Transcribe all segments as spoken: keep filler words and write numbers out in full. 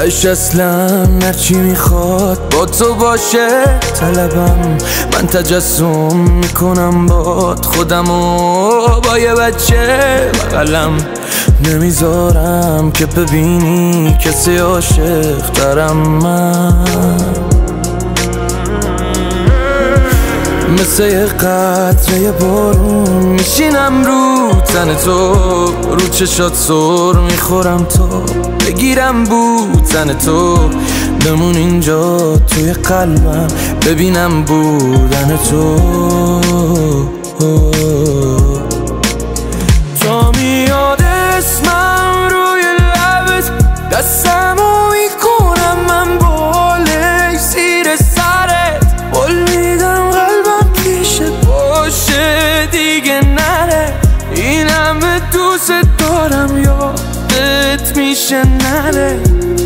تش اصلا هرچی میخواد با تو باشه طلبم. من تجسم میکنم باد خودمو با یه بچه بغلم. نمیذارم که ببینی کسی عاشق ترم. من مثل یه قطره بارون میشینم رو تن تو، رو چشات سر میخورم تو بگیرم بوتن تو. بمون اینجا توی قلبم ببینم بودن تو. تا میاد اسمم روی لبت دستمو میکنم من بالای زیر سرت. قول میدم قلبم پیشت باشه دیگه نره. این همه دوست دارم یادت میشه نره.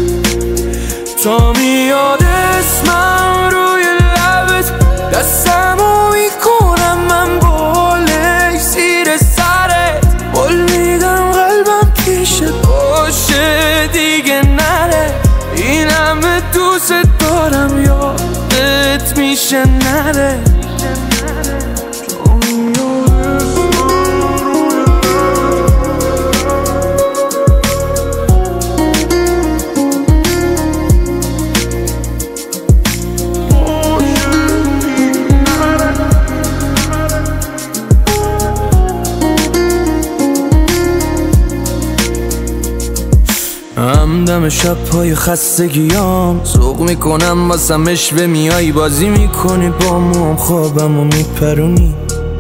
تا میاد اسمم روی لبت دستمو میکنم من بالای زیر سرت. قول میدم قلبم پیشت باشه دیگه نره. این همه دوست دارم یادت میشه نره. همدم شب‌های خستگیام سوق میکنم واسم اشوه میای بازی میکنی با موام خوابمو میپرونی.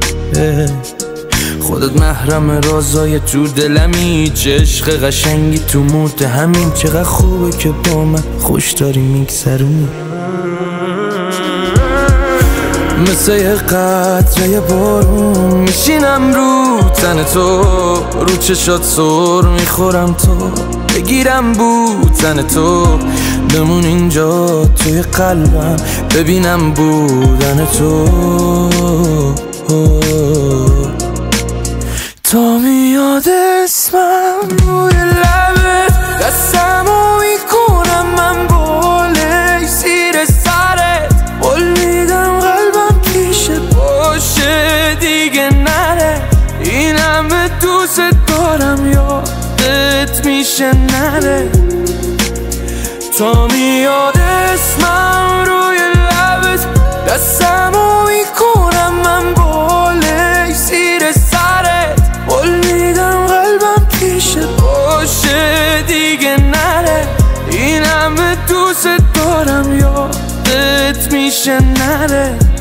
خودت محرم رازای تو دلمی، چه عشق قشنگی تو موت همین. چقدر خوبه که با من خوش داری میگذرونی. مثل یه قطره بارون میشینم رو تن تو، رو چشات سر میخورم تو بگیرم بوتن تو. بمون اینجا توی قلبم ببینم بودن تو. تا میاد اسمم روی لبت دستمو میکنم من بالای زیر سرت. قول میدم قلبم پیشت باشه دیگه نره. این همه دوست دارم یادت میشه نره. تا میاد اسمم روی لبت دستمو میکنم من بالای زیر سرت. قول میدم قلبم پیشت باشه دیگه نره. این همه دوست دارم یادت میشه نره.